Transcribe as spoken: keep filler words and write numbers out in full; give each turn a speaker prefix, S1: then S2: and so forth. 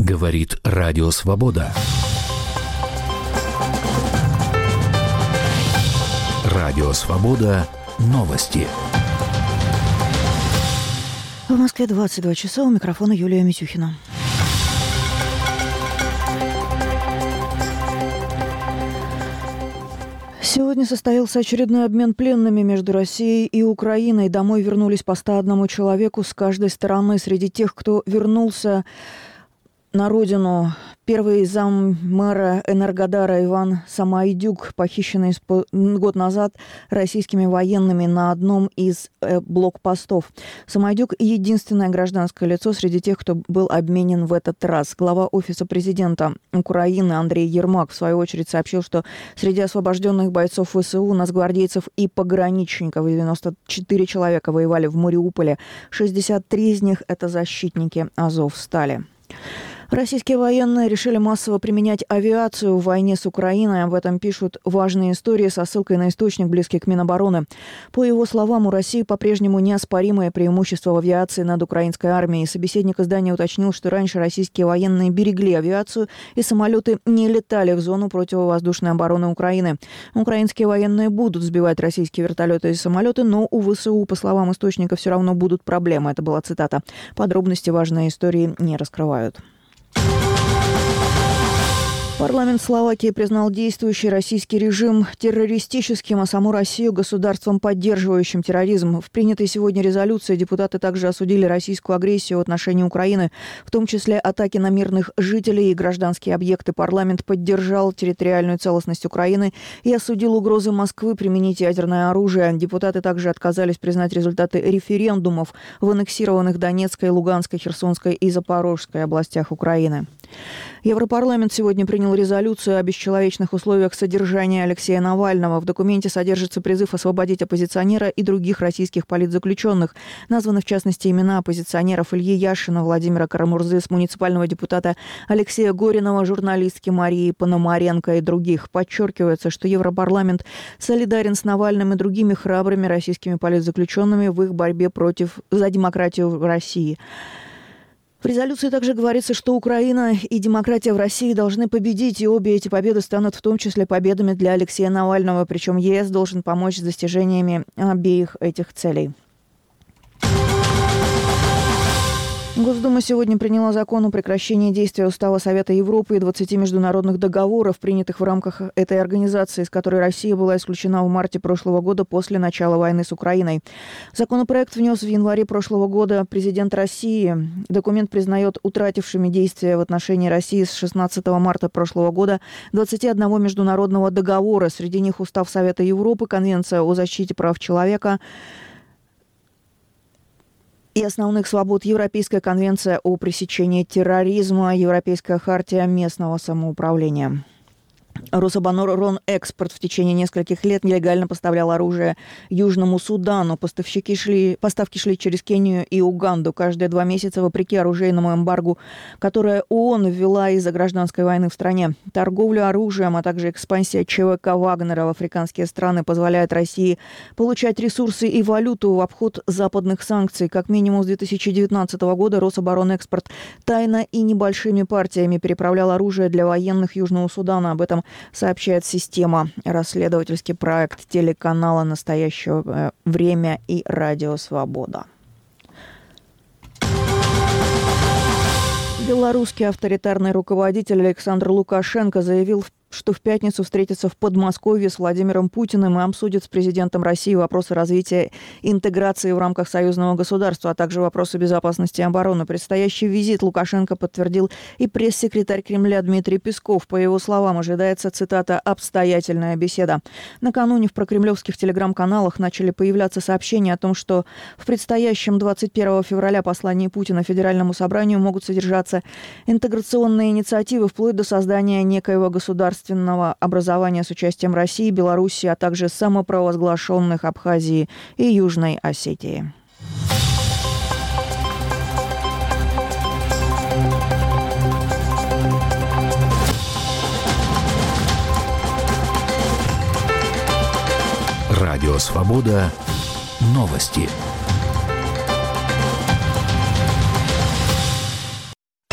S1: Говорит Радио Свобода. Радио Свобода. Новости.
S2: В Москве двадцать два часа. У микрофона Юлия Митюхина. Сегодня состоялся очередной обмен пленными между Россией и Украиной. Домой вернулись по ста одному человеку с каждой стороны. Среди тех, кто вернулся на родину, первый заммэра Энергодара Иван Самайдюк, похищенный год назад российскими военными на одном из э, блокпостов. Самайдюк – единственное гражданское лицо среди тех, кто был обменен в этот раз. Глава Офиса президента Украины Андрей Ермак в свою очередь сообщил, что среди освобожденных бойцов ВСУ, нацгвардейцев и пограничников девяносто четыре человека воевали в Мариуполе. шестьдесят три из них – это защитники Азовстали. Российские военные решили массово применять авиацию в войне с Украиной. Об этом пишут важные истории со ссылкой на источник, близкий к Минобороны. По его словам, у России по-прежнему неоспоримое преимущество в авиации над украинской армией. Собеседник издания уточнил, что раньше российские военные берегли авиацию, и самолеты не летали в зону противовоздушной обороны Украины. Украинские военные будут сбивать российские вертолеты и самолеты, но у ВСУ, по словам источника, все равно будут проблемы. Это была цитата. Подробности важной истории не раскрывают. Парламент Словакии признал действующий российский режим террористическим, а саму Россию – государством, поддерживающим терроризм. В принятой сегодня резолюции депутаты также осудили российскую агрессию в отношении Украины, в том числе атаки на мирных жителей и гражданские объекты. Парламент поддержал территориальную целостность Украины и осудил угрозы Москвы применить ядерное оружие. Депутаты также отказались признать результаты референдумов в аннексированных Донецкой, Луганской, Херсонской и Запорожской областях Украины. Европарламент сегодня принял резолюцию о бесчеловечных условиях содержания Алексея Навального. В документе содержится призыв освободить оппозиционера и других российских политзаключенных. Названы, в частности, имена оппозиционеров Ильи Яшина, Владимира Карамурзы, муниципального депутата Алексея Горинова, журналистки Марии Пономаренко и других. Подчеркивается, что Европарламент солидарен с Навальным и другими храбрыми российскими политзаключенными в их борьбе против за демократию в России. В резолюции также говорится, что Украина и демократия в России должны победить, и обе эти победы станут в том числе победами для Алексея Навального, причем ЕС должен помочь с достижениями обеих этих целей. Госдума сегодня приняла закон о прекращении действия Устава Совета Европы и двадцати международных договоров, принятых в рамках этой организации, из которой Россия была исключена в марте прошлого года после начала войны с Украиной. Законопроект внес в январе прошлого года президент России. Документ признает утратившими действия в отношении России с шестнадцатого марта прошлого года двадцати одного международного договора. Среди них Устав Совета Европы, Конвенция о защите прав человека и основных свобод, Европейская конвенция о пресечении терроризма, Европейская хартия местного самоуправления. Рособоронэкспорт в течение нескольких лет нелегально поставлял оружие Южному Судану. Поставщики шли, поставки шли через Кению и Уганду. Каждые два месяца, вопреки оружейному эмбаргу, которое ООН ввела из-за гражданской войны в стране. Торговлю оружием, а также экспансия ЧВК Вагнера в африканские страны позволяет России получать ресурсы и валюту в обход западных санкций. Как минимум с две тысячи девятнадцатого года Рособоронэкспорт тайно и небольшими партиями переправлял оружие для военных Южного Судана. Об этом сообщает система, расследовательский проект телеканала «Настоящее время» и «Радио Свобода». Белорусский авторитарный руководитель Александр Лукашенко заявил, что в пятницу встретится в Подмосковье с Владимиром Путиным и обсудит с президентом России вопросы развития интеграции в рамках союзного государства, а также вопросы безопасности и обороны. Предстоящий визит Лукашенко подтвердил и пресс-секретарь Кремля Дмитрий Песков. По его словам, ожидается, цитата, «обстоятельная беседа». Накануне в прокремлевских телеграм-каналах начали появляться сообщения о том, что в предстоящем двадцать первого февраля послании Путина Федеральному собранию могут содержаться интеграционные инициативы вплоть до создания некоего государства образования с участием России, Белоруссии, а также самопровозглашенных Абхазии и Южной Осетии.
S1: Радио Свобода. Новости.